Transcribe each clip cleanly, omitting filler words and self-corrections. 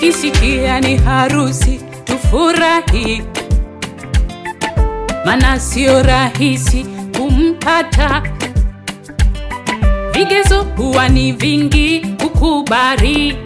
ukisikia ni harusi tufurahi, maana sio rahisi kumpata. Vigezo huwa ni vingi kukubali,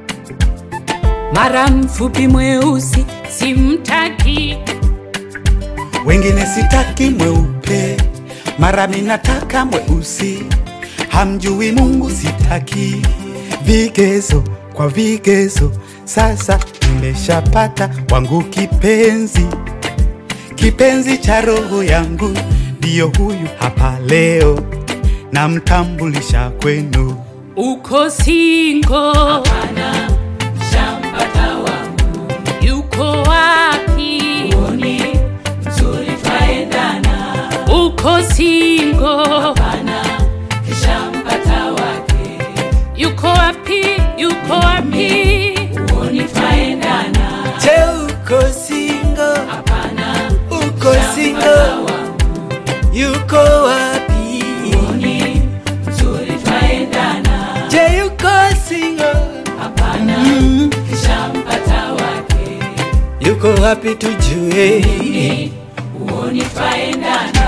mara mfupi mweusi simtaki, wengine sitaki mweupe, mara minataka mweusi, hamjui Mungu sitaki. Vigezo kwa vigezo, sasa nimeshapata wangu kipenzi, kipenzi cha roho yangu, ndio huyu hapa leo, namtambulisha kwenu. Uko single? Hapana, shampata wangu. Yuko wapi? Uoni mzuri twaendana. Uko single? Hapana, shampata wake. Yuko wapi? Yuko wapi? Uoni twaendana. Je, uko single? Hapana, uko single? Yuko wapi? Uoni mzuri twaendana. Je, yuko single? Hapana, shampata wake. Yuko wapi tujue? Uoni twaendana.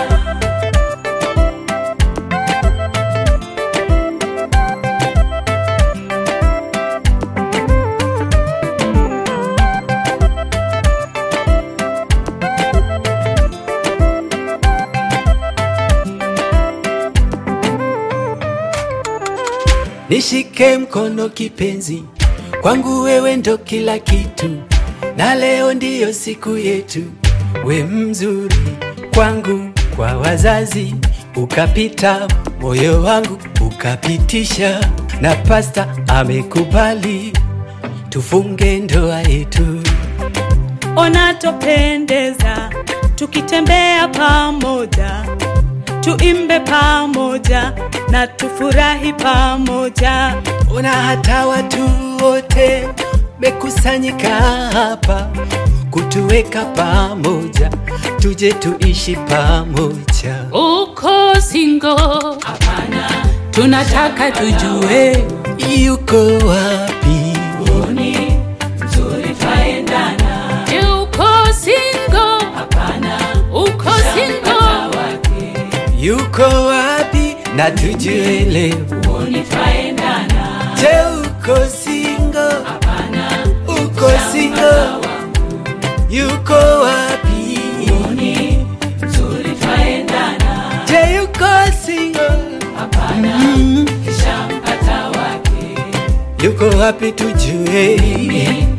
Nishike mkono kipenzi, kwangu wewe ndo kila kitu, na leo ndiyo siku yetu. We mzuri kwangu, kwa wazazi ukapita, moyo wangu ukapitisha, na pasta amekubali tufunge ndoa yetu. Ona tupendeza tukitembea pamoja, tuimbe pamoja na tufurahi pamoja. Ona hata watu wote mekusanyika hapa kutuweka pamoja, tuje tuishi pamoja. Uko single? Hapana, Tunataka tujue yuko wapi? uoni mzuri twaendana. je, uko single? Hapana, Uko single? shampata wake. Yuko wapi na tujue leo? Uoni twaendana. Je, uko single? Hapana, Uko single? Yuko wapi? uoni mzuri twaendana. Je, yuko single? Hapana, shampata wake. Yuko wapi tujue?